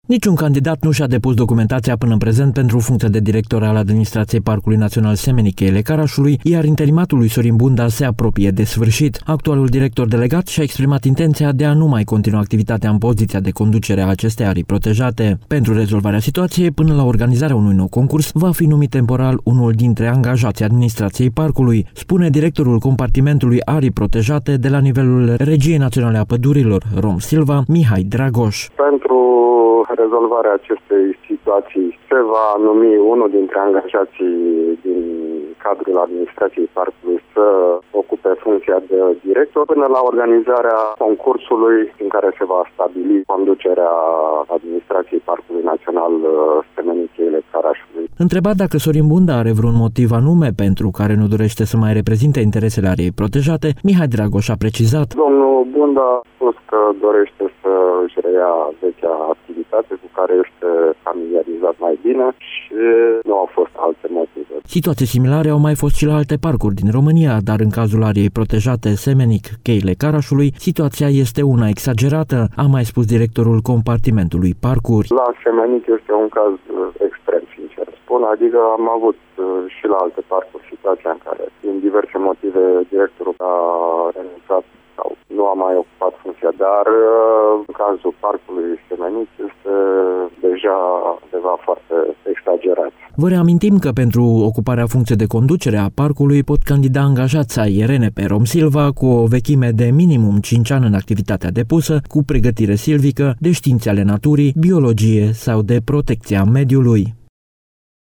Niciun candidat nu și-a depus documentația până în prezent pentru funcția de director al Administrației Parcului Național Semenic Cheile Carașului, iar interimatul lui Sorin Bunda se apropie de sfârșit. Actualul director delegat și-a exprimat intenția de a nu mai continua activitatea în poziția de conducere a acestei arii protejate. Pentru rezolvarea situației, până la organizarea unui nou concurs, va fi numit temporal unul dintre angajații Administrației Parcului, spune directorul compartimentului arii protejate de la nivelul Regiei Naționale a Pădurilor, Rom Silva, Mihai Dragoș. Pentru rezolvarea acestei situații se va numi unul dintre angajații din cadrul administrației parcului să ocupe funcția de director până la organizarea concursului în care se va stabili conducerea administrației Parcului Național Semenic Cheile Carașului. Întrebat dacă Sorin Bunda are vreun motiv anume pentru care nu dorește să mai reprezinte interesele ariei protejate, Mihai Dragoș a precizat. Domnul Bunda a spus că dorește să își reia vechea activitate cu care este familiarizat mai bine și nu au fost alte motive. Situații similare au mai fost și la alte parcuri din România, dar în cazul ariei protejate Semenic Cheile Carașului, situația este una exagerată, a mai spus directorul compartimentului Parcuri. La Semenic este un caz extrem, sincer spun, adică am avut și la alte parcuri situația în care, din diverse motive, directorul a renunțat sau nu a mai ocupat funcția, dar în cazul parcului Semenic este deja undeva foarte exagerat. Vă reamintim că pentru ocuparea funcției de conducere a parcului pot candida angajați ai RNP Rom Silva cu o vechime de minimum 5 ani în activitatea depusă, cu pregătire silvică, de științe ale naturii, biologie sau de protecția mediului.